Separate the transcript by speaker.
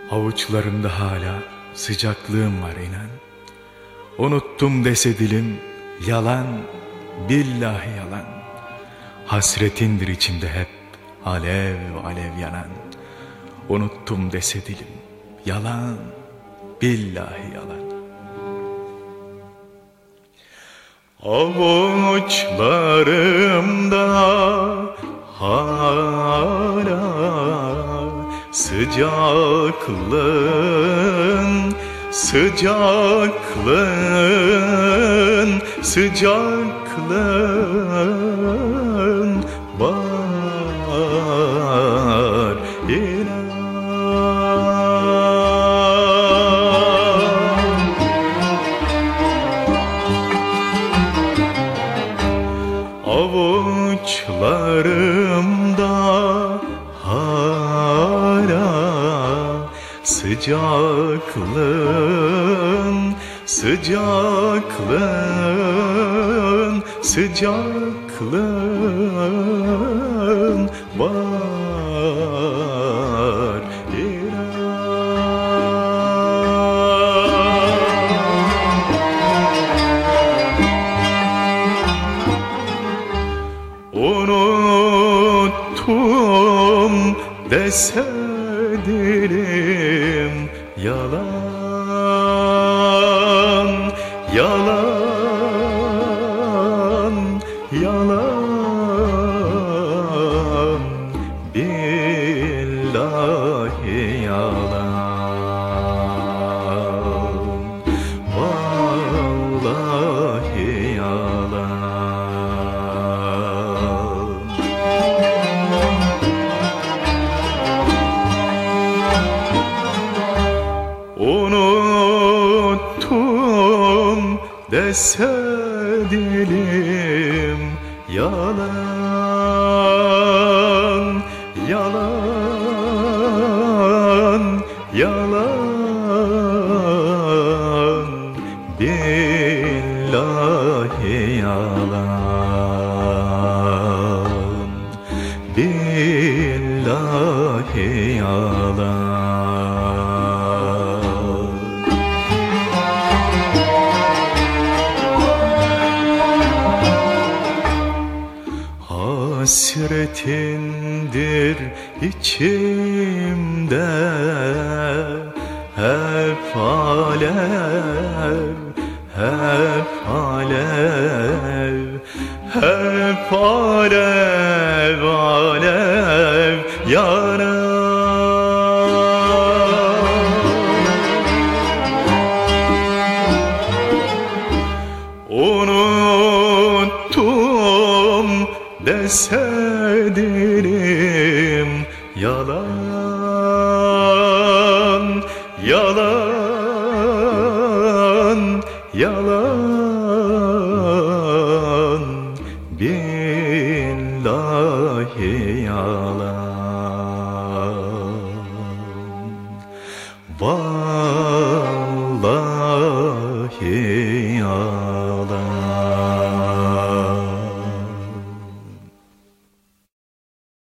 Speaker 1: Avuçlarımda hala sıcaklığım var inan. Unuttum dese dilim, yalan, billahi yalan. Hasretindir içimde hep alev alev yanan. Unuttum dese dilim, yalan, billahi yalan. Avuçlarımda hala sıcaklığın, sıcaklığın, sıcaklığın var inan. Avuçlarımda hala sıcaklığın, sıcaklığın, sıcaklığın var inan. Unuttum dese dilim, yalan, yalan, yalan, billahi yalan, vallahi yalan. Unuttum dese dilim, yalan, yalan, yalan, billahi yalan, billahi yalan. Hasretindir içimde hep alev, hep alev, hep alev, alev yanar. Unuttum dese dilim, yalan, yalan, yalan, billahi yalan, var.